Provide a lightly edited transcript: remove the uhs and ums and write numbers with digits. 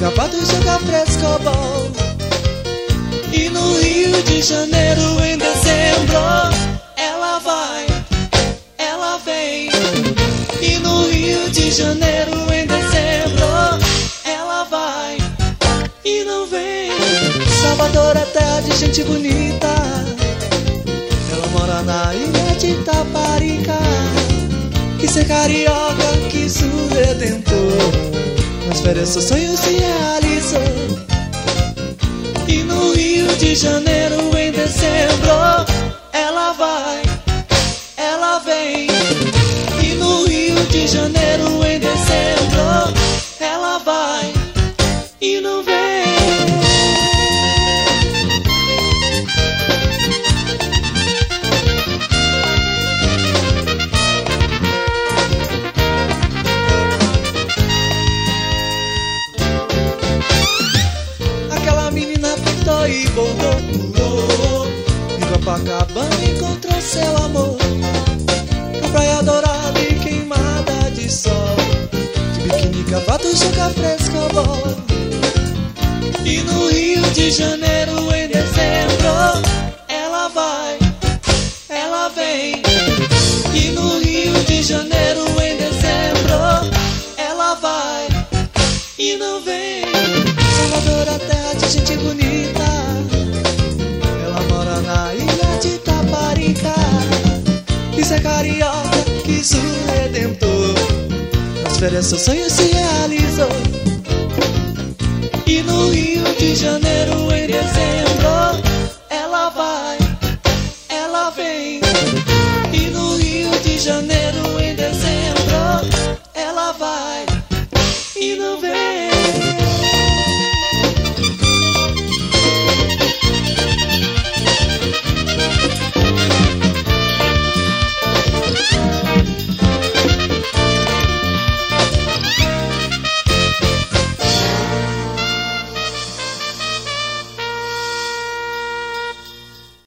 acabado de jogar frescobol. E no Rio de Janeiro em dezembro ela vai, ela vem. E no Rio de Janeiro em dezembro ela vai e não vem. Salvador é terra de gente bonita, ela mora na ilha de Itaparica. Quis ser carioca, quis o redentor, nas férias seu sonho se realizou. E no Rio de Janeiro em dezembro ela vai, ela vem. E no Rio de Janeiro em dezembro ela vai e não vem. E voltou, pulou. Em Copacabana encontrou seu amor, na praia dourada e queimada de sol, de biquíni cavado joga frescobol. E no Rio de Janeiro em dezembro ela vai, ela vem. E no Rio de Janeiro em dezembro ela vai e não vem. Salvador é terra de gente bonita, ela mora na ilha de Itaparica. Quis ser carioca, quis o redentor, nas férias seu sonho se realizou. E no Rio de Janeiro em dezembro